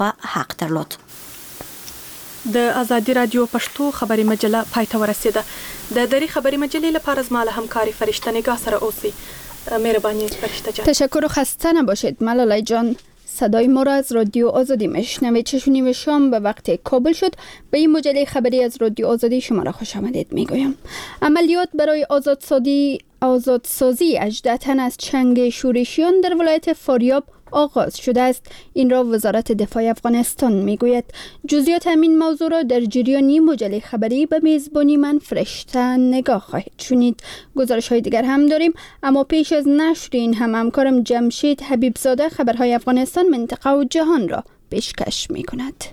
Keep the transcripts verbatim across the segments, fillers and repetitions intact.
و حق درلود. د ازادي رادیو پښتو خبري مجله پای ته ورسیده. د دری خبري مجلې لپاره زما له همکاري فرشته نگاه سره اوسئ. مهربانی فرشته جان. تشکر و خسته نباشید ملالای جان. صدای ما را از رادیو آزادی میشنوید. چه نیم شام به وقت کابل شد. به این مجله خبری از رادیو آزادی شما را خوش آمدید میگویم. عملیات برای آزادسازی آزادسازی هجده تن از چنگ شورشیان در ولایت فاریاب آغاز شده است. این را وزارت دفاع افغانستان میگوید. جزئیات همین موضوع را در جریان مجله خبری به میزبانی من فرشته نگاه خواهید شنید. گزارش های دیگر هم داریم، اما پیش از نشر این هم همکارم جمشید حبیبزاده خبرهای افغانستان، منطقه و جهان را پیشکش میکند.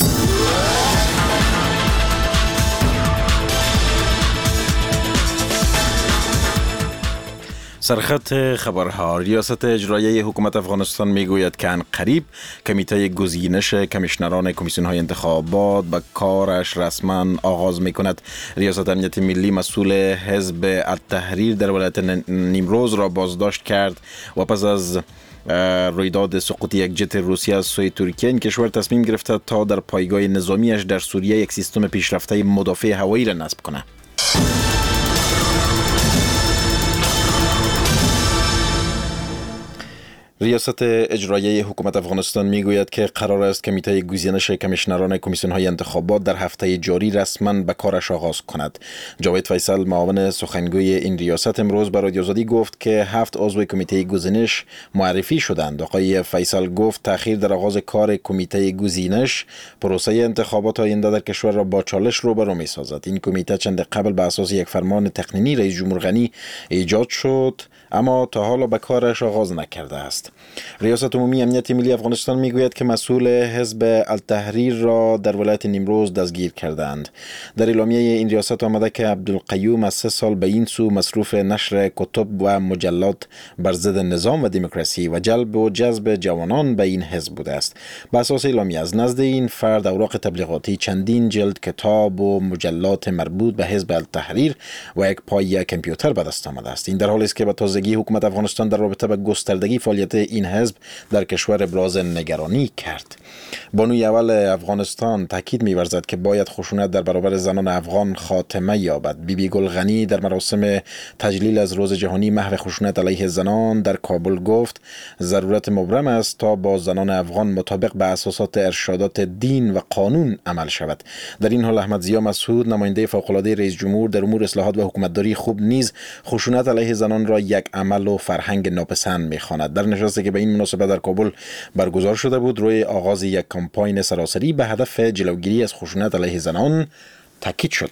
سرخط خبرها. ریاست اجرایی حکومت افغانستان میگوید که عنقریب کمیته گزینش کمیشنران کمیسیون های انتخابات به کارش رسما آغاز میکند. ریاست امنیت ملی مسئول حزب التحریر در ولایت نیمروز را بازداشت کرد و پس از رویداد سقوط یک جت روسیه از سوی ترکیه این کشور تصمیم گرفته تا در پایگاه نظامیش در سوریه یک سیستم پیشرفته مدافع هوایی را نصب کند. ریاست اجرایی حکومت افغانستان میگوید که قرار است کمیته گزینش کمیشنران کمیسیون های انتخابات در هفته جاری رسما به کارش آغاز کند. جاوید فیصل معاون سخنگوی این ریاست امروز به رادیو آزادی گفت که هفت عضو کمیته گزینش معرفی شدند. آقای فیصل گفت تأخیر در آغاز کار کمیته گزینش پروسه انتخابات آینده در کشور را با چالش روبرو می‌سازد. این کمیته چند قبل به اساس یک فرمان تقنینی رئیس جمهور غنی ایجاد شد، اما تا حالا به کارش آغاز نکرده است. ریاست عمومی امنیت ملی افغانستان میگوید که مسئول حزب التحریر را در ولایت نیمروز دستگیر کردند. در اعلامیه این ریاست آمده که عبدالقیوم از سه سال به این سو مصروف نشر کتب و مجلات بر ضد نظام و دموکراسی و جلب و جذب جوانان به این حزب بوده است. به اساس اعلامیه از نزد این فرد اوراق تبلیغاتی، چندین جلد کتاب و مجلات مربوط به حزب التحریر و یک پایه کامپیوتر به دست آمده است. این در حالی است که به تازگی حکومت افغانستان در رابطه با گستردگی فعالیت این حزب در کشور ابراز نگرانی کرد. بانوی اول افغانستان تاکید می‌ورزد که باید خشونت در برابر زنان افغان خاتمه یابد. بی بی گل غنی در مراسم تجلیل از روز جهانی محو خشونت علیه زنان در کابل گفت ضرورت مبرم است تا با زنان افغان مطابق به اساسات ارشادات دین و قانون عمل شود. در این حال احمد ضیا مسعود نماینده فوق‌العاده رئیس جمهور در امور اصلاحات و حکومتداری خوب نیز خشونت علیه زنان را یک عمل و فرهنگ ناپسند می‌خواند. در نشستی که به این مناسبت در کابل برگزار شده بود روی آغاز یک کمپاین سراسری به هدف جلوگیری از خشونت علیه زنان تاکید شد.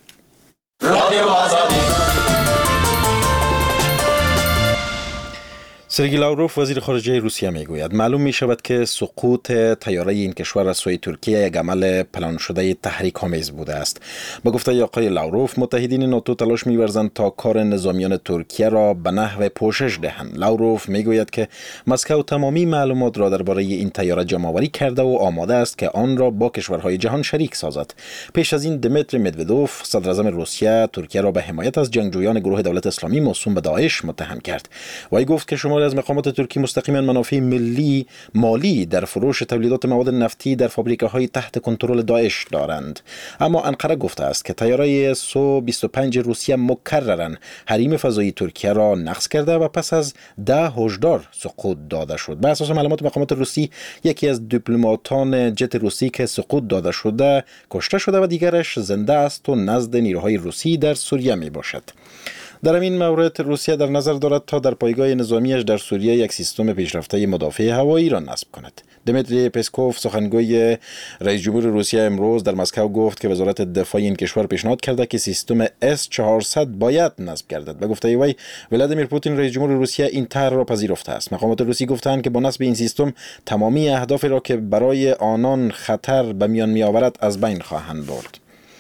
سرگئی لاوروف وزیر خارجه روسیه میگوید معلوم می شود که سقوط طیاره این کشور از سوی ترکیه یک عمل پلان شده تحریک آمیز بوده است. با گفته آقای لاوروف متحدین ناتو تلاش می‌ورزند تا کار نظامیان ترکیه را به نحو پوشش دهند. لاوروف میگوید که مسکو تمامی معلومات را درباره این طیاره جمع‌آوری کرده و آماده است که آن را با کشورهای جهان شریک سازد. پیش از این دمیتری مدودوف صدر اعظم روسیه ترکیه را به حمایت از جنگجویان گروه دولت اسلامی موسوم به داعش متهم کرد. وی گفت که شماری از مقامات ترکی مستقیما منافع ملی مالی در فروش تولیدات مواد نفتی در فابریکه‌های تحت کنترل داعش دارند. اما انقره گفته است که طیاره سو بیست و پنج روسیه مکرراً حریم فضایی ترکیه را نقض کرده و پس از ده هشدار سقوط داده شد. به اساس معلومات مقامات روسی یکی از دیپلماتان جت روسی که سقوط داده شده کشته شده و دیگرش زنده است و نزد نیروهای روسی در سوریه می باشد. در این مورد روسیه در نظر دارد تا در پایگاه نظامیش در سوریه یک سیستم پیشرفته مدافع هوایی را نصب کند. دمیتری پسکوف سخنگوی رئیس جمهور روسیه امروز در مسکو گفت که وزارت دفاع این کشور پیشنهاد کرده که سیستم اس چهارصد باید نصب گردد. به گفته وی ولادیمیر پوتین رئیس جمهور روسیه این طرح را پذیرفته است. مقامات روسی گفتند که با نصب این سیستم تمامی اهدافی را که برای آنان خطر به میان می آورد از بین خواهند برد.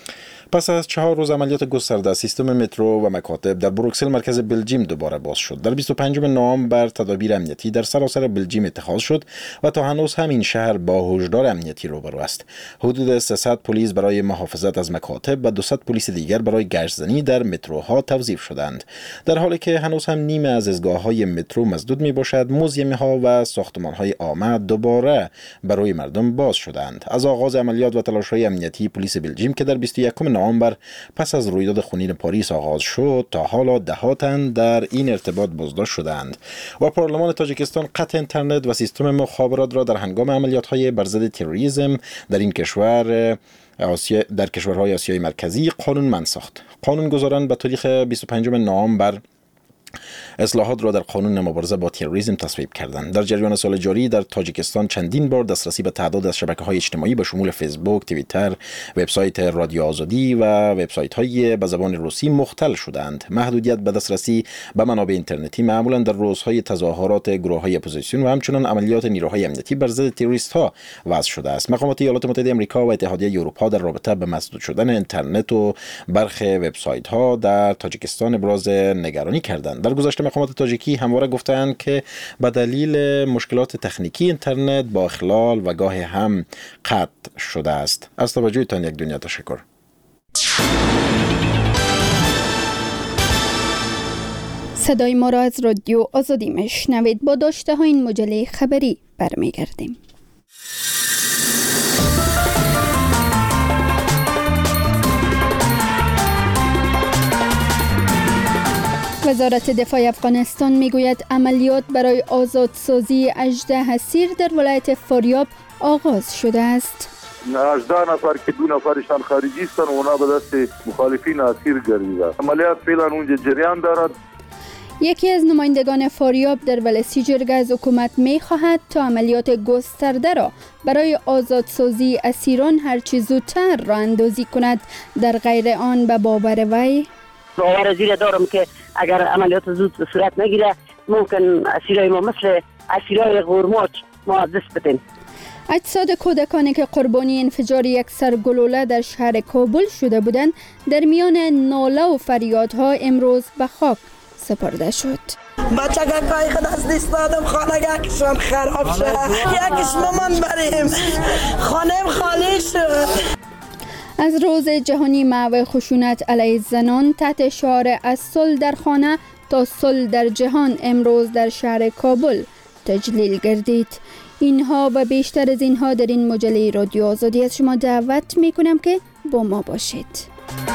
پس از چهار روز عملیات گسترده سیستم مترو و مکاتب در بروکسل مرکز بلژیم دوباره باز شد. در بیست و پنجم نوامبر تدابیر امنیتی در سراسر بلژیم اتخاذ شد و تا هنوز همین شهر با هشدار امنیتی روبرو است. حدود سیصد پلیس برای محافظت از مکاتب و دویست پلیس دیگر برای گشتزنی در متروها توظیف شدند. در حالی که هنوز هم نیمه از ایستگاه‌های مترو مسدود میباشد، موزیم‌ها و ساختمان‌های عامه دوباره برای مردم باز شدند. از آغاز عملیات و تلاش‌های امنیتی پلیس بلژیم که در بیست و یکم نوامبر پس از رویداد خونین پاریس آغاز شد، تا حالا ده تن در این ارتباط بازداشت شدند. و پارلمان تاجیکستان قطع اینترنت و سیستم مخابرات را در هنگام عملیات‌های بر ضد تروریسم در این کشور آسیا در کشورهای آسیای مرکزی قانونمند ساخت. قانونگذاران به تاریخ بیست و پنجم نوامبر اصلاحات را در قانون مبارزه با تروریسم تصویب کردند. در جریان سال جاری در تاجیکستان چندین بار دسترسی به تعداد از شبکه‌های اجتماعی به شمول فیسبوک، توییتر، وبسایت رادیو آزادی و وبسایت‌های به زبان روسی مختل شدند. محدودیت به دسترسی به منابع اینترنتی معمولا در روزهای تظاهرات گروه‌های اپوزیسیون و همچنین عملیات نیروهای امنیتی بر ضد تروریست‌ها وضع شده است. مقامات ایالات متحده آمریکا و اتحادیه اروپا در رابطه با مسدود شدن اینترنت و برخی وبسایت‌ها در تاجیکستان ابراز نگرانی کردند. در گذشته مقامات تاجیکی همواره گفتند که به دلیل مشکلات تکنیکی اینترنت با اخلال و گاه هم قطع شده است. از توجهتان یک دنیا تشکر. صدای ما را از رادیو آزادی میشنوید. با داشته های این مجله خبری برمیگردیم. وزارت دفاع افغانستان میگوید عملیات برای آزادسازی اژده اسیر در ولایت فاریاب آغاز شده است. هجده نفر که دو نفرشان خارجی هستند اونا به دست مخالفین اسیر گردیده. عملیات فعلا اونجا جریان دارد. یکی از نمایندگان فاریاب در ولسی جرگه از حکومت میخواهد تا عملیات گسترده را برای آزادسازی اسیران هرچی زودتر راه اندازی کند. در غیر آن به باور وی باور زیر دارم که اگر عملیات زود صورت نگیره ممکن اسیرای ما مثل اسیرای غورماچ ما دست بدیم. اجساد کودکانی که قربانی انفجار یک سرگلوله در شهر کابل شده بودند در میان ناله و فریادها امروز به خاک سپرده شد. بچه که کای خود از دست دادم خانه یکشون خراب شد، یکش مامان بریم خانم خالی شد. از روز جهانی محو خشونت علیه زنان تحت شعار از صلح در خانه تا صلح در جهان امروز در شهر کابل تجلیل گردید. اینها و بیشتر از اینها در این مجله رادیو آزادی از شما دعوت می کنم که با ما باشید.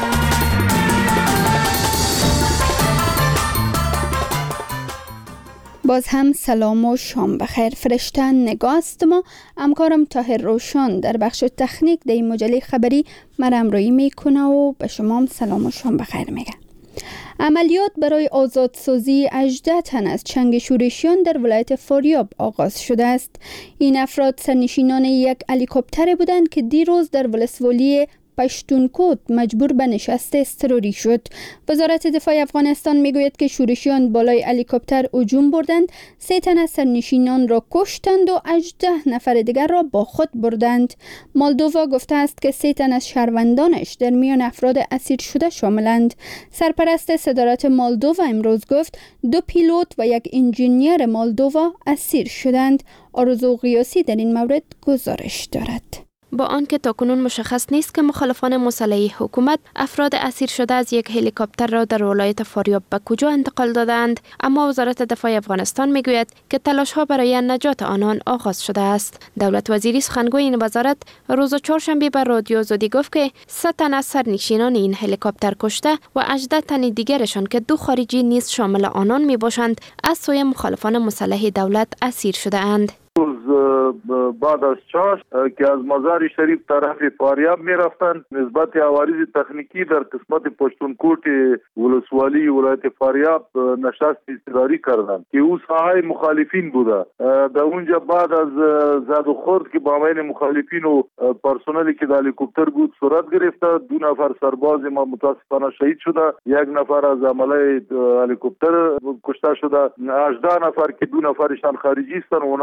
باز هم سلام و شام بخیر. فرشته نگاست ما همکارم طاهر روشن در بخش تکنیک در این مجله خبری مرام روی میکنه و به شما هم سلام و شام بخیر میگه. عملیات برای آزادسازی هجده تن از چنگ شورشیان در ولایت فاریاب آغاز شده است. این افراد سرنشینان یک هلیکوپتر بودند که دیروز در ولسوالی پشتونکوت مجبور به نشست اضطراری شد. وزارت دفاع افغانستان میگوید که شورشیان بالای هلیکوپتر هجوم بردند، سه تن از سرنشینان را کشتند و هجده نفر دیگر را با خود بردند. مالدووا گفته است که سه تن از شهروندانش در میان افراد اسیر شده شاملند. سرپرست صدارت مالدووا امروز گفت دو پیلوت و یک انجینیر مالدووا اسیر شدند. آرزو قیاسی در این مورد گزارش دارد. با آنکه تاکنون مشخص نیست که مخالفان مسلح حکومت افراد اسیر شده از یک هلیکوپتر را در ولایت فاریاب به کجا انتقال دادند، اما وزارت دفاع افغانستان میگوید که تلاش‌ها برای نجات آنان آغاز شده است. دولت وزیری سخنگوی این وزارت روز چهارشنبه به رادیو آزادی گفت که سه تن از سرنشینان این هلیکوپتر کشته و هجده تن دیگرشان که دو خارجی نیز شامل آنان میباشند از سوی مخالفان مسلح دولت اسیر شده اند. بعد از چاش که از مزار شریف طرف فاریاب می رفتند نسبت عوارض تکنیکی در قسمت پشتونکوت ولسوالی ولایت فاریاب نشست اضطراری کردند که او ساحه مخالفین بوده. در اونجا بعد از زد و خورد که با بین مخالفین و پرسنلی که در هلیکوپتر بود صورت گرفته، دو نفر سرباز ما متاسفانه شهید شده، یک نفر از عمله هلیکوپتر کشته شده، هجده نفر که دو نفرشان خارجی هستند اونا به دست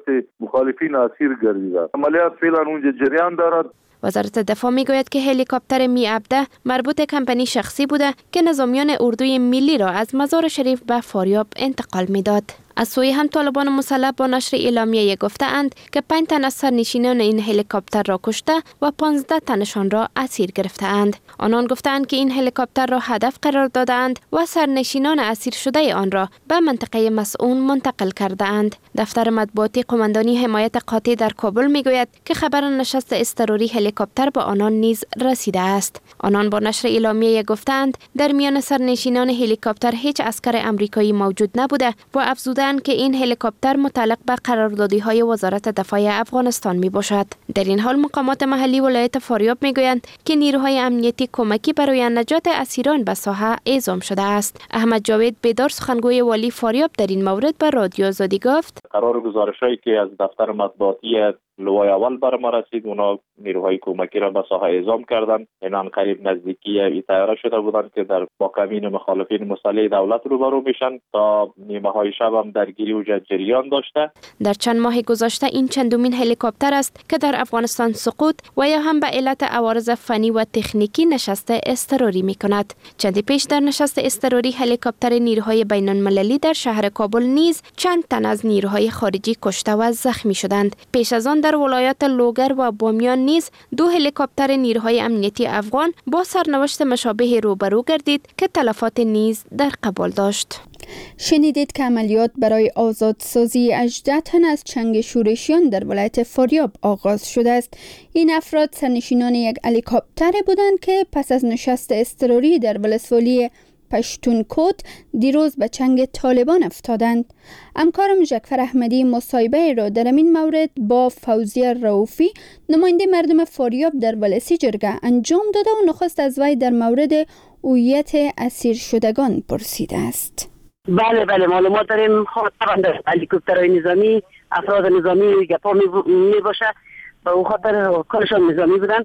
مخالفین اسیر گردیده. عملیات فعلا اونجا جریان دارد. وزارت دفاع میگوید که هلیکوپتر می عبده مربوط کمپانی شخصی بوده که نظامیان اردوی ملی را از مزار شریف به فاریاب انتقال میداد. از سوی هم طالبان مسلح با نشر اعلامیه گفته‌اند که پنج تن از سرنشینان این هلیکوپتر را کشته و پانزده تنشان را اسیر گرفته‌اند. آنان گفتند که این هلیکوپتر را هدف قرار دادند و سرنشینان اسیر شده آن را به منطقه مسئول منتقل کرده‌اند. دفتر مطبوعاتی قماندانی حمایت قاطع در کابل میگوید که خبر نشست اضطراری هلیکوپتر به آنان نیز رسیده است. آنان با نشر اعلامیه گفتند در میان سرنشینان هلیکوپتر هیچ عسکر آمریکایی موجود نبوده و افزودند که این هلیکوپتر متعلق به قراردادی‌های وزارت دفاع افغانستان می باشد. در این حال مقامات محلی ولایت فاریاب می گویند که نیروهای امنیتی کمکی برای نجات اسیران به ساحه اعزام شده است. احمد جاوید بیدار سخنگوی والی فاریاب در این مورد به رادیو آزادی گفت: قرار گزارشایی که از دفتر مطبوعاتی لوای اول بر ما رسید، اونا نیروهای کمکی را به ساحه اعزام کردن. اینان قریب نزدیکی ای تیاره شده بودند که در با کمین مخالفین مسلح دولت روبرو میشن. تا نیمه های شب هم درگیری و جریان داشته. در چند ماه گذشته این چندمین هلیکوپتر است که در افغانستان سقوط و یا هم به علت عوارض فنی و تکنیکی نشست اضطراری می کند. چندی پیش در نشست اضطراری هلیکوپتر نیروهای بین المللی در شهر کابل نیز چند تن از نیروهای خارجی کشته و زخمی شدند. پیش از آن در ولایات لوگر و بامیان نیز دو هلیکوپتر نیروهای امنیتی افغان با سرنوشت مشابه روبرو گردید که تلفات نیز در قبال داشت. شنیدید که عملیات برای آزادسازی هجده تن از چنگ شورشیان در ولایت فاریاب آغاز شده است. این افراد سرنشینان یک هلیکوپتر بودند که پس از نشست اضطراری در ولسوالی پشتونکوت دیروز به چنگ طالبان افتادند. همکارم جعفر احمدی مصاحبه را در این مورد با فوزیه رؤوفی نماینده مردم فاریاب در ولسی جرگه انجام داده و نخست از وی در مورد هویت اسیر شدگان پرسیده است. بله بله معلومات داریم. طبعا در هلیکوپترهای نظامی افراد نظامی گپا می باشه، به اون خاطر کارشان نظامی بودند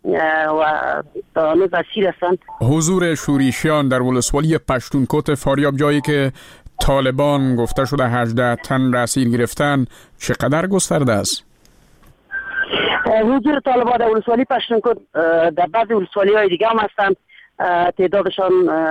و دانه بسیر هستند. حضور شورشیان در ولسوالی پشتونکوت فاریاب، جایی که طالبان گفته شده هجده تن را اسیر گرفتن، چقدر گسترده است؟ حضور طالبان در ولسوالی پشتونکوت در بعض ولسوالی های دیگه هم هستند. تعدادشان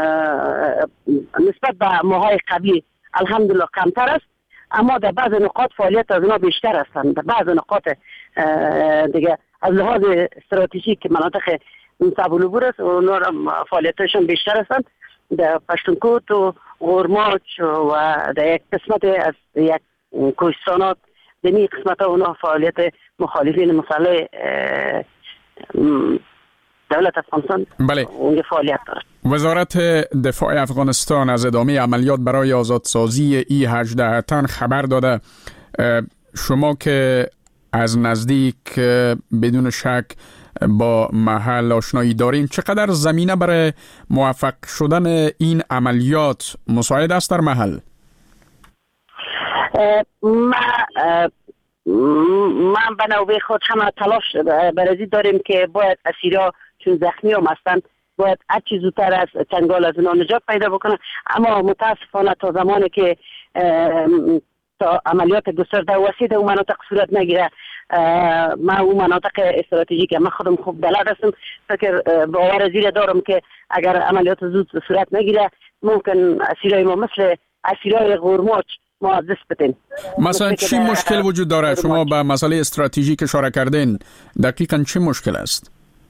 نسبت به ماهای قبلی الحمدلله کمتر است، اما در بعض نقاط فعالیت از اونا بیشتر هستند. در بعض نقاط دیگه از لحاظ استراتژیک مناطق صبولوبور است، اونا فعالیتشان بیشتر هستند. در پشتونکوت و غورماچ و در یک قسمت از یک کوهستانات در این قسمت ها اونا فعالیت مخالفین مسلح دولت افغانستان بله. اونجا فعالیت دارد. وزارت دفاع افغانستان از ادامه عملیات برای آزادسازی ای هجده تن خبر داده. شما که از نزدیک بدون شک با محل آشنایی دارین، چقدر زمینه برای موفق شدن این عملیات مساعد است در محل؟ ما من به نوبه خود همه تلاش برازی داریم که باید اسیرا چون زخمی هم هستند باید هر چی زودتر از چنگال از اونا نجات پیدا بکنن، اما متاسفانه تا زمانی که تا عملیات گسترده و وسیع در اون مناطق صورت نگیره، من اون مناطق استراتژیک من خودم خوب بلد هستم، فکر باور زیر دارم که اگر عملیات زود صورت نگیره ممکن اسیرای ما مثل اسیرای غورماچ ما از دست بدیم. مثلا چی مشکل وجود داره؟ شما به مسئله استراتژیک اشاره کردین، دقیقاً چی مشکل است؟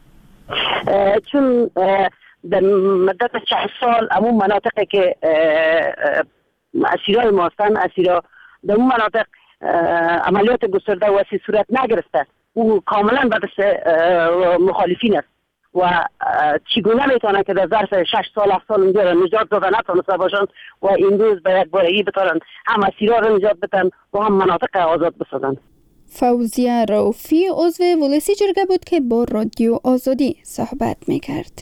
چون در مدت چند سال همون مناطقی که اسیرای ما هستن، اسیرا در اون مناطق عملیات گسترده و وسیع صورت نگرفته، او کاملا به دست مخالفین است و چگونه میتونن که در ظرف شش سال هفت سال اونجا نجات دادن نتونسته باشند و این روز به یک بارگی بتونن هم اسیرا رو نجات بدن و هم مناطق آزاد بسازن. فوزیه رؤوفی عضو ولسی جرگه بود که با رادیو آزادی صحبت میکرد.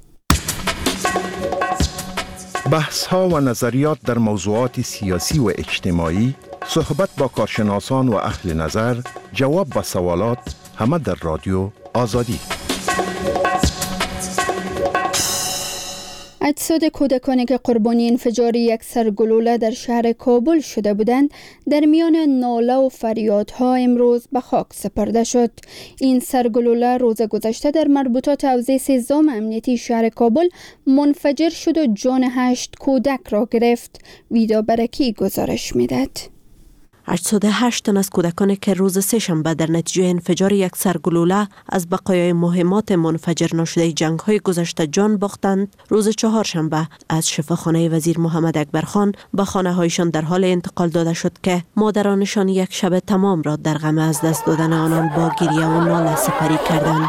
بحث ها و نظریات در موضوعات سیاسی و اجتماعی، صحبت با کارشناسان و اهل نظر، جواب به سوالات، همه در رادیو آزادی. اجساد کودکانی که قربانی انفجار یک سرگلوله در شهر کابل شده بودند در میان ناله و فریادها امروز به خاک سپرده شد. این سرگلوله روز گذشته در مربوطات حوزه سیزدهم امنیتی شهر کابل منفجر شد و جان هشت کودک را گرفت. ویدا برکی گزارش میدهد. هشتصد و هشت تن از کودکانی که روز سه‌شنبه در نتیجه انفجار یک سرگلوله از بقایای مهمات منفجر نشده جنگ‌های گذشته جان باختند، روز چهارشنبه از شفاخانه وزیر محمد اکبرخان به خانه‌هایشان در حال انتقال داده شد که مادرانشان یک شب تمام را در غم از دست دادن آنان با گریه و ناله سپری کردند.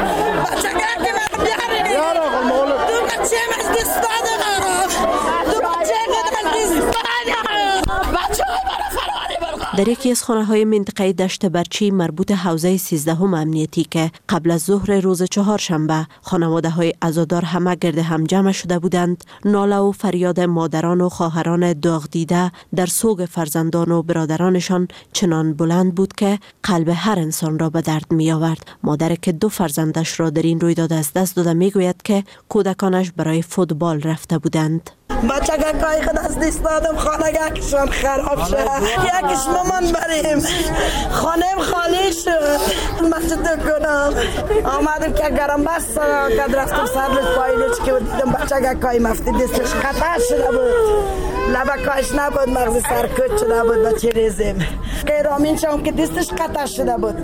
در یکی از خانه‌های منطقه دشت برچی مربوط حوزه سیزدهم امنیتی که قبل از ظهر روز چهارشنبه خانواده‌های عزادار همه گرد هم جمع شده بودند، ناله و فریاد مادران و خواهران داغ دیده در سوگ فرزندان و برادرانشان چنان بلند بود که قلب هر انسان را به درد می آورد. مادر که دو فرزندش را در این رویداد از دست داده می گوید که کودکانش برای فوتبال رفته بودند. بچه که کای خود از دست دادم خانه یکیشم خراب شد، یکیش مامان بریم خانم خالی شد. مسجد کنم آمدم که گرم بست که رفتم سر روز پایینوچ که دیدم بچه که کای مفتی دستش قطع شده بود، لبه کایش نبود، مغزی سرکوت شده بود بچه ریزیم که رامین شم که دستش قطع شده بود.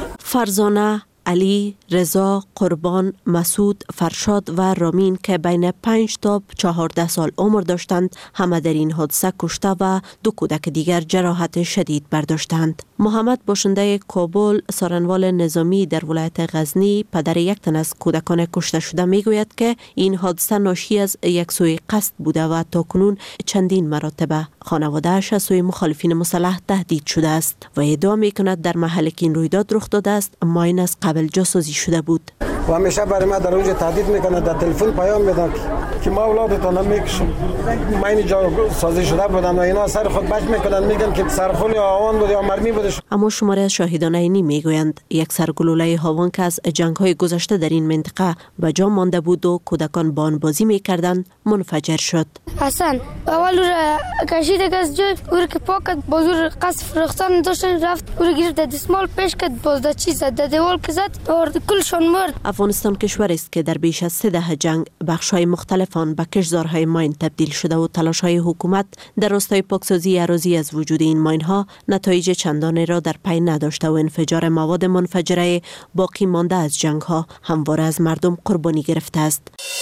فرزانه، علی، رضا، قربان، مسعود، فرشاد و رامین که بین پنج تا چهارده سال عمر داشتند همه در این حادثه کشته و دو کودک دیگر جراحت شدید برداشتند. محمد باشنده کابل سارنوال نظامی در ولایت غزنی پدر یک تن از کودکان کشته شده میگوید که این حادثه ناشی از یک سوی قصد بوده و تاکنون چندین مراتب خانواده‌اش از سوی مخالفین مسلح تهدید شده است و ادعا میکند در محلی که این رویداد رخ داده است ما این از قبل جاسازی شده بود. و همیشه برای ما در اونجا تهدید میکنه، در تلفن پیام میدن که ما اولادتون نمیکشم. من اینجا سازی شده بودم و اینا سر خود بچ میکنن، میگن که سرخول یا هاوان بود یا مرمی بود. اما شماره از شاهدان عینی میگویند یک سرگلوله هاوان که از جنگ‌های گذشته در این منطقه به جا مانده بود و کودکان با آن بازی میکردند منفجر شد. حسن اول را کشید از جای او که پاکت بازور قصف رختن داشتن رفت او را گرفت دستمال پیش کرد باز در چیز زد در دیوال که زد اور کلشان مرد. افغانستان کشور است که در بیش از سه دهه جنگ بخش‌های مختلف آن به کشتزارهای ماین تبدیل شده و تلاش‌های حکومت در راستای پاکسازی اراضی از وجود این ماین‌ها نتایج چندانی را در پی نداشته و انفجار مواد منفجره باقی مانده از جنگ‌ها همواره از مردم قربانی گرفته است.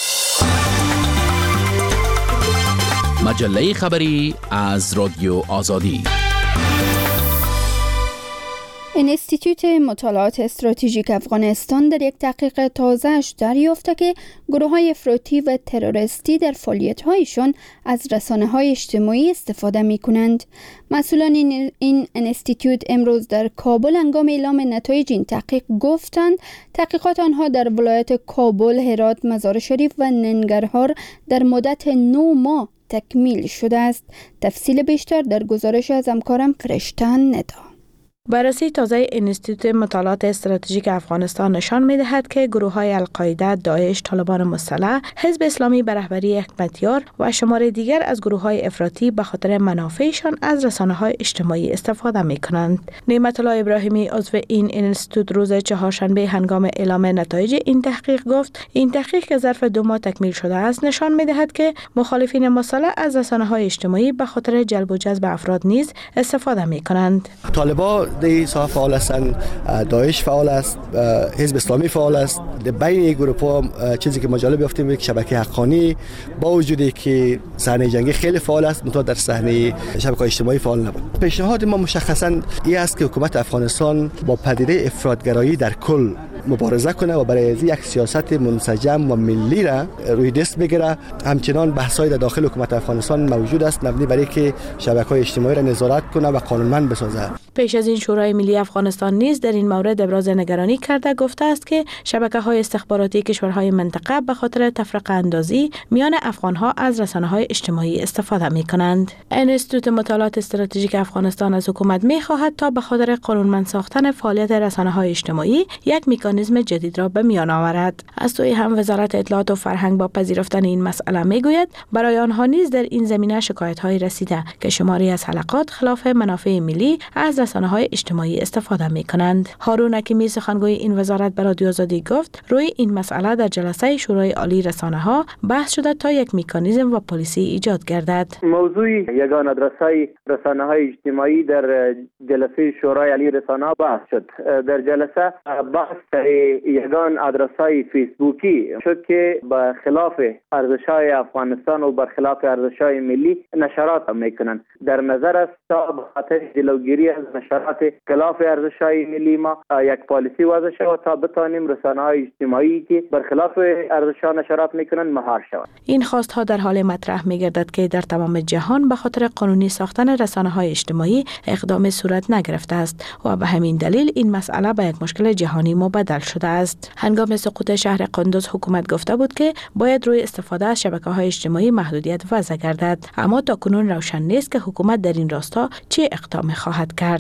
مجله خبری از رادیو آزادی. انستیتوت مطالعات استراتژیک افغانستان در یک تحقیق تازه‌اش دریافته که گروه‌های افراطی و تروریستی در فعالیت‌هایشان از رسانه‌های اجتماعی استفاده می‌کنند. مسئولان این, این انستیتوت امروز در کابل هنگام اعلام نتایج این تحقیق گفتند تحقیقات آنها در ولایت کابل، هرات، مزار شریف و ننگرهار در مدت نه ماه تکمیل شده است. تفصیل بیشتر در گزارش از همکارم فرشتن ندا. بررسی تازه انستیتوت مطالعات استراتژیک افغانستان نشان می‌دهد که گروه‌های القاعده، داعش، طالبان مسلح، حزب اسلامی به رهبری حکمتیار و شمار دیگر از گروه‌های افراطی به خاطر منافعشان از رسانه‌های اجتماعی استفاده می‌کنند. نعمت الله ابراهیمی عضو این انستیتوت روز چهارشنبه هنگام اعلام نتایج این تحقیق گفت این تحقیق که ظرف دو ماه تکمیل شده است نشان می‌دهد که مخالفین مسلح از رسانه‌های اجتماعی به خاطر جلب و جذب افراد نیز استفاده می‌کنند. طالبان در ساحه فعال هستند، داعش فعال است، حزب اسلامی فعال است. در بین این گروه ها چیزی که ما جالب یافتیم یک شبکه حقانی با وجودی که صحنه جنگی خیلی فعال است منتها در صحنه شبکه اجتماعی فعال نبود. پیشنهاد ما مشخصا این است که حکومت افغانستان با پدیده افراطگرایی در کل مبارزه کنه و برای از یک سیاست منسجم و ملی را روی دست بگیره. همچنان بحث‌های در داخل حکومت افغانستان موجود است مبنی بر اینکه شبکه‌های اجتماعی را نظارت کنه و قانونمند بسازه. پیش از این شورای ملی افغانستان نیز در این مورد ابراز نگرانی کرده گفته است که شبکه‌های استخباراتی کشورهای منطقه به خاطر تفرقه اندازی میان افغان‌ها از رسانه‌های اجتماعی استفاده می‌کنند. انستیتوت مطالعات استراتژیک افغانستان از حکومت می‌خواهد تا به خاطر قانونمند ساختن فعالیت رسانه‌های اجتماعی یک میکانیزم مکانیزم جدید را به میان آورد. از سوی هم وزارت اطلاعات و فرهنگ با پذیرفتن این مسئله میگوید برای آنها نیز در این زمینه شکایت‌های رسیده که شماری از حلقات خلاف منافع ملی از رسانه‌های اجتماعی استفاده می‌کنند. هارون حکیمی سخنگوی این وزارت به رادیو آزادی گفت روی این مسئله در جلسه شورای عالی رسانه‌ها بحث شده تا یک مکانیزم و پلیسی ایجاد گردد. موضوع یگان آدرس‌های رسانه‌های اجتماعی در جلسه شورای عالی رسانه‌ها بحث شد. در جلسه بحث در یگان آدرس‌های فیسبوکی شد که به خلاف ارزش‌های افغانستان و برخلاف ارزش‌های ملی نشرات میکنند. در نظر است تا به خاطر جلوگیری از نشرات خلاف ارزش‌های ملی ما یک پالیسی وضع شود تا بتوانیم رسانه‌های اجتماعی که برخلاف ارزش‌ها نشرات میکنند مهار شود. این خواست‌ها در حال مطرح می‌گردد که در تمام جهان به خاطر قانونی ساختن رسانه‌های اجتماعی اقدام صورت نگرفته است و به همین دلیل این مسئله به یک مشکل جهانی مبدل شده است. هنگام سقوط شهر قندوز حکومت گفته بود که باید روی استفاده از شبکه‌های اجتماعی محدودیت وضع گردد، اما تاکنون روشن نیست که حکومت در این راستا چه اقدامی خواهد کرد.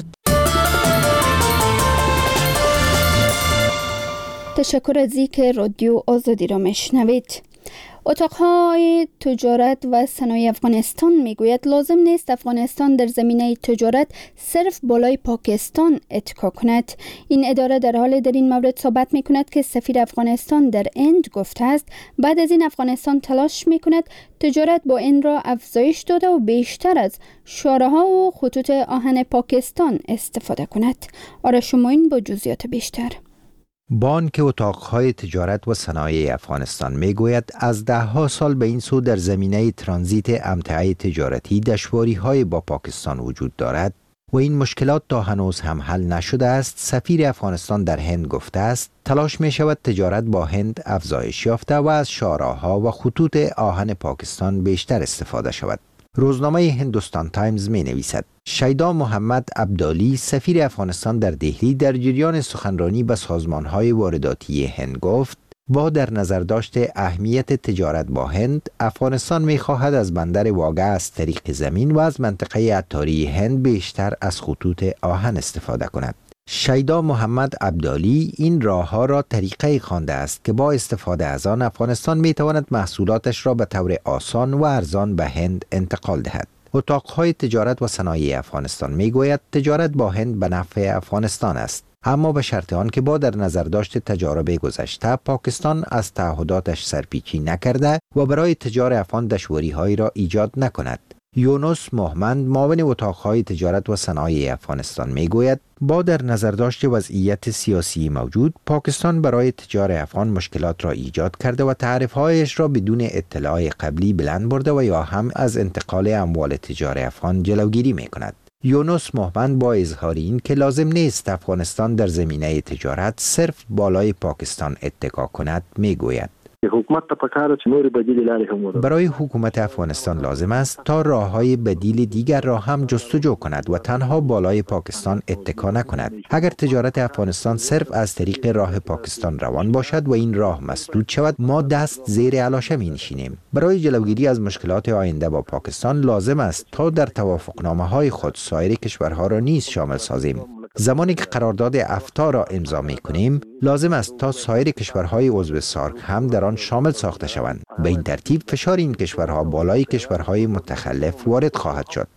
تشکر از اینکه رادیو آزادی را میشنوید. اتاقهای تجارت و صنایع افغانستان میگوید لازم نیست افغانستان در زمینه تجارت صرف بالای پاکستان اتکا کند. این اداره در حال در این مورد ثابت میکند که سفیر افغانستان در هند گفته است بعد از این افغانستان تلاش میکند تجارت با این را افزایش داده و بیشتر از شاهراها و خطوط آهن پاکستان استفاده کند. آرش شماین با جزئیات بیشتر. بانک اتاقهای تجارت و صنایع افغانستان میگوید از ده ها سال به این سو در زمینه ترانزیت امتعه تجارتی دشواری های با پاکستان وجود دارد و این مشکلات تا هنوز هم حل نشده است. سفیر افغانستان در هند گفته است تلاش می شود تجارت با هند افزایش یافته و از شاهراها و خطوط آهن پاکستان بیشتر استفاده شود. روزنامه هندوستان تایمز می نویسد شیدا محمد عبدالی سفیر افغانستان در دهلی در جریان سخنرانی به سازمان‌های وارداتی هند گفت با در نظر داشت اهمیت تجارت با هند افغانستان می خواهد از بندر واگه از طریق زمین و از منطقه عطاری هند بیشتر از خطوط آهن استفاده کند. شیدا محمد عبدالی این راه‌ها را طریقه خوانده است که با استفاده از آن افغانستان می تواند محصولاتش را به طور آسان و ارزان به هند انتقال دهد. اتاقهای تجارت و صنایع افغانستان می گوید تجارت با هند به نفع افغانستان است، اما به شرط آن که با در نظر داشت تجارب گذشته پاکستان از تعهداتش سرپیچی نکرده و برای تجار افغان دشواری‌هایی را ایجاد نکند. یونس محمد معاون اتاقهای تجارت و صنایع افغانستان میگوید با در نظر داشت وضعیت سیاسی موجود پاکستان برای تجار افغان مشکلات را ایجاد کرده و تعرفهایش را بدون اطلاع قبلی بلند برده و یا هم از انتقال اموال تجار افغان جلوگیری میکند. یونس محمد با اظهار این که لازم نیست افغانستان در زمینه تجارت صرف بالای پاکستان اتکا کند میگوید حکومت ته پکاره چې نور بدیل لارې هم ولري. برای حکومت افغانستان لازم است تا راههای بدیل دیگر را هم جستجو کند و تنها بالای پاکستان اتکا نکند. اگر تجارت افغانستان صرف از طریق راه پاکستان روان باشد و این راه مسدود شود ما دست زیر علاشه می نشینیم. برای جلوگیری از مشکلات آینده با پاکستان لازم است تا در توافقنامه‌های خود سایر کشورها را نیز شامل سازیم. زمانی که قرارداد افتا را امضا می کنیم لازم است تا سایر کشورهای عضو سارک هم در آن شامل ساخته شوند. به این ترتیب فشار این کشورها بالای کشورهای متخلف وارد خواهد شد.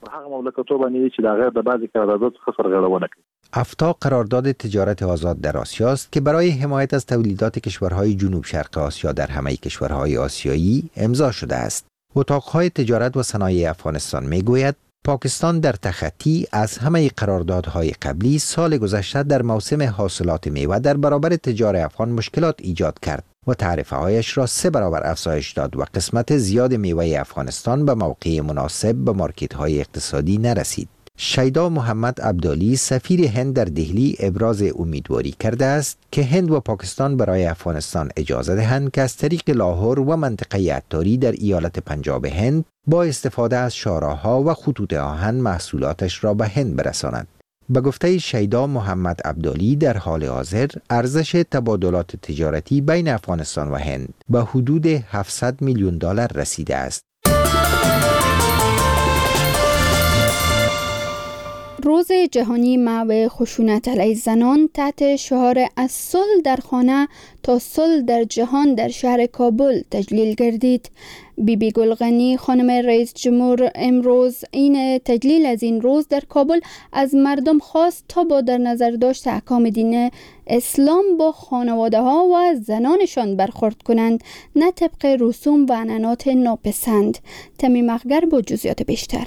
افتا قرارداد تجارت آزاد در آسیا است که برای حمایت از تولیدات کشورهای جنوب شرق آسیا در همه کشورهای آسیایی امضا شده است. اتاقهای تجارت و صنایع افغانستان می گوید پاکستان در تخطی از همه قراردادهای قبلی سال گذشته در موسم حاصلات میوه در برابر تجار افغان مشکلات ایجاد کرد و تعرفه‌هایش را سه برابر افزایش داد و قسمت زیاد میوه افغانستان به موقع مناسب به مارکت‌های اقتصادی نرسید. شیدا محمد عبدالی سفیر هند در دهلی ابراز امیدواری کرده است که هند و پاکستان برای افغانستان اجازه دهند که از طریق لاهور و منطقه عطاری در ایالت پنجاب هند با استفاده از شاهراها و خطوط آهن محصولاتش را به هند برساند. به گفته شیدا محمد عبدالی در حال حاضر ارزش تبادلات تجارتی بین افغانستان و هند به حدود هفتصد میلیون دلار رسیده است. روز جهانی محو خشونت علیه زنان تحت شعار از صلح در خانه تا صلح در جهان در شهر کابل تجلیل گردید. بی بی گلغنی خانم رئیس جمهور امروز این تجلیل از این روز در کابل از مردم خواست تا با در نظر داشت احکام دین اسلام با خانواده ها و زنانشان برخورد کنند، نه طبق رسوم و عنعنات ناپسند. تمیم اخگر با جزئیات بیشتر.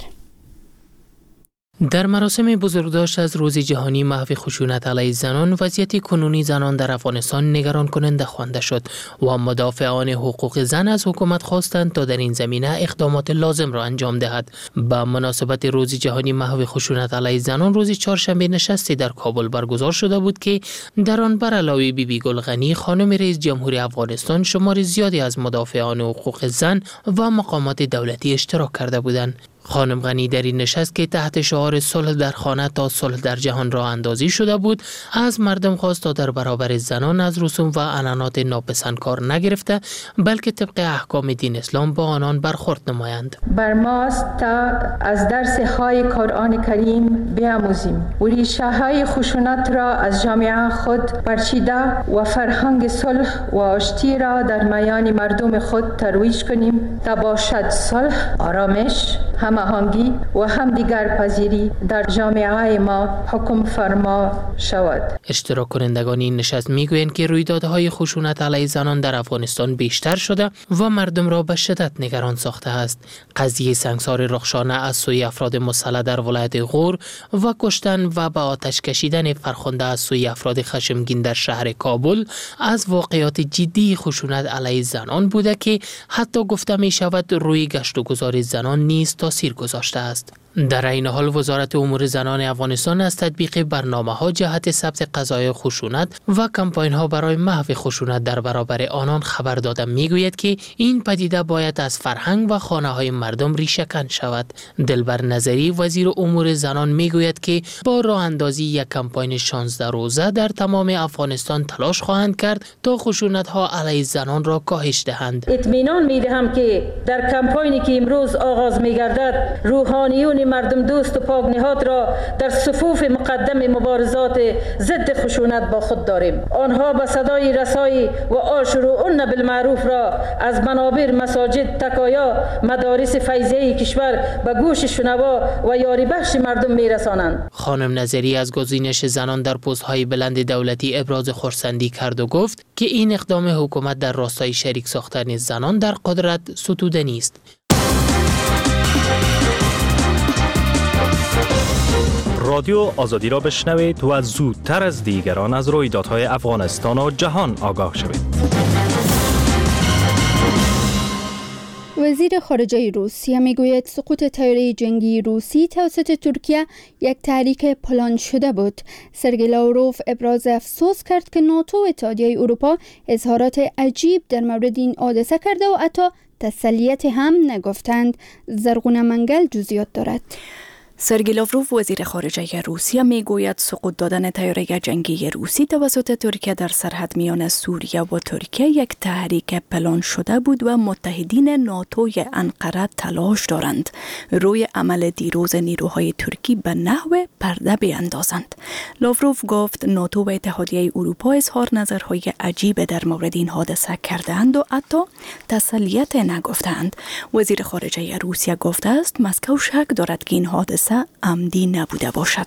در مراسم بزرگداشت از روز جهانی محو خشونت علیه زنان، وضعیت کنونی زنان در افغانستان نگران کننده خوانده شد و مدافعان حقوق زن از حکومت خواستند تا در این زمینه اقدامات لازم را انجام دهد. با مناسبت روز جهانی محو خشونت علیه زنان، روز چهارشنبه نشستی در کابل برگزار شده بود که در آن بر علاوه بی بی گلغنی خانم رئیس جمهور افغانستان شمار زیادی از مدافعان حقوق زن و مقامات دولتی اشتراک کرده بودند. خانم غنی در این نشست که تحت شعار صلح در خانه تا صلح در جهان راه اندازی شده بود، از مردم خواست تا در برابر زنان از رسوم و عنعنات ناپسند کار نگرفته، بلکه طبق احکام دین اسلام با آنان برخورد نمایند. بر ماست تا از درس های قرآن کریم بیاموزیم و ریشه های خشونت را از جامعه خود برچیده و فرهنگ صلح و آشتی را در میان مردم خود ترویج کنیم تا باشد صلح، آرامش، هماهنگی و همدیگر پذیری در جامعه ما حکم فرما شود. اشتراک کنندگان این نشست میگویند که رویدادهای خشونت علیه زنان در افغانستان بیشتر شده و مردم را به شدت نگران ساخته است. قضیه سنگسار رخشانه از سوی افراد مسلح در ولایت غور و کشتن و به آتش کشیدن فرخنده از سوی افراد خشمگین در شهر کابل از واقعات جدی خشونت علیه زنان بوده که حتی گفته می شود روی گشت و گذار زنان نیز تاثیر گذاشته است. در این حال وزارت امور زنان افغانستان از تطبیق برنامه‌ها جهت ثبت قضایای خشونت و کمپاین‌ها برای محو خشونت در برابر آنان خبر داده میگوید که این پدیده باید از فرهنگ و خانه‌های مردم ریشه‌کن شود. دلبر نظری وزیر امور زنان میگوید که با راه اندازی یک کمپاین شانزده روزه در تمام افغانستان تلاش خواهند کرد تا خشونت‌ها علیه زنان را کاهش دهند. اطمینان می‌دهم که در کمپاینی که امروز آغاز می‌گردد روحانیون مردم دوست و پاک نهاد را در صفوف مقدم مبارزات ضد خشونت با خود داریم. آنها به صدای رسایی و آشروعن بالمعروف را از منابر، مساجد، تکایا، مدارس فیضیه کشور به گوش شنوا و یاری بخش مردم میرسانند. خانم نظری از گزینش زنان در پست‌های بلند دولتی ابراز خرسندی کرد و گفت که این اقدام حکومت در راستای شریک ساختن زنان در قدرت ستوده نیست. رادیو آزادی را بشنوید و زودتر از دیگران از رویدادهای افغانستان و جهان آگاه شوید. وزیر خارجه روسیه میگوید سقوط طیاره جنگی روسی توسط ترکیه یک تحریک پلان شده بود. سرگئی لاوروف ابراز افسوس کرد که ناتو و اتحادیه اروپا اظهارات عجیب در مورد این حادثه کرده و حتی تسلیت هم نگفتند. زرغونه منگل جزئیات دارد. سرگئی لاوروف وزیر خارجه روسیه میگوید سقوط دادن طیاره جنگی روسی توسط ترکیه در سرحد میان سوریه و ترکیه یک تحریک پلان شده بود و متحدین ناتوی انقره تلاش دارند روی عمل دیروز نیروهای ترکی به نحو پرده بیاندازند. لاوروف گفت ناتو و اتحادیه اروپا اظهار نظرهای عجیب در مورد این حادثه کردند و حتی تسلیت نگفتند. وزیر خارجه روسیه گفته است مسکو شک دارد که این حادثه عمدی نبوده باشد.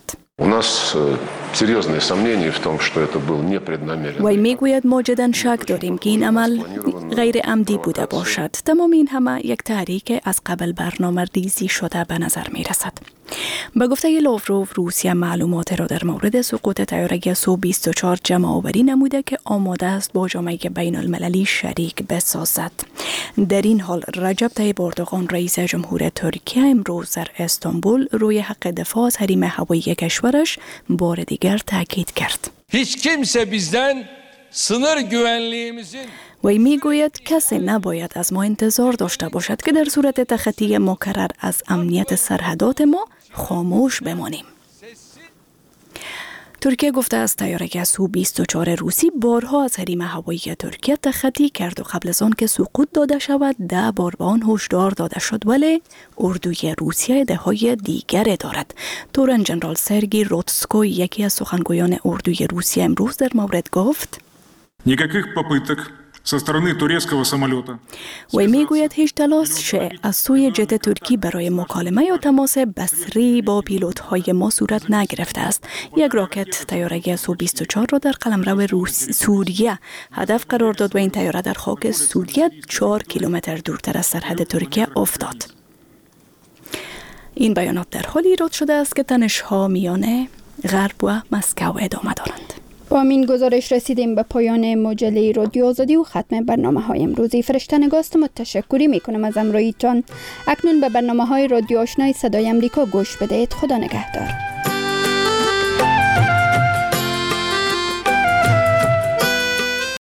وی میگوید ما جدا شک داریم که این عمل غیر عمدی بوده باشد. تمام این همه یک تحریک از قبل برنامه ریزی شده به نظر می رسد. به گفته لاوروف روسیه معلومات را در مورد سقوط طیاره سو بیست و چهار جمع آوری نموده که آماده است با جامعه بین المللی شریک بسازد. در این حال رجب طیب اردوغان رئیس جمهور ترکیه امروز در استانبول روی حق دفاع از حریم هوایی کشورش بار دیگر تاکید کرد. هیچ kimse bizden sınır güvenliğimizin وی میگوید کسی نباید از ما انتظار داشته باشد که در صورت تخطی مکرر از امنیت سرحدات ما خاموش بمانیم. ترکیه گفته است طیاره سو بیست و چهار روسی بارها از حریم هوایی ترکیه تخطی کرد و قبل از آن که سقوط داده شود ده بار به آن هشدار داده شد، ولی اردوی روسیه ایده‌های دیگر دارد. تورن جنرال سرگی روتسکوی یکی از سخنگویان اردوی روسیه امروز در مورد گفت никаких попыток со стороны турецкого самолета. و میگوید هیچ تلاش از سوی جت ترکی برای مکالمه یا تماس بصری با پیلوت های ما صورت نگرفته است. یک راکت طیاره سو بیست و چهار را در قلمرو روس سوریه هدف قرار داد و این طیاره در خاک سوریه چهار کیلومتر دورتر از سرحد ترکیه افتاد. این بیانات در حالی ایراد شده است که تنش‌ها میان غرب و مسکو ادامه دارند. با این گزارش رسیدیم به پایان مجله رادیو آزادی و ختم برنامه های امروزی. فرشته نگاست متشکری میکنم از همراهیتان. اکنون به برنامه های رادیو آشنای صدای امریکا گوش بدهید. خدا نگهدار.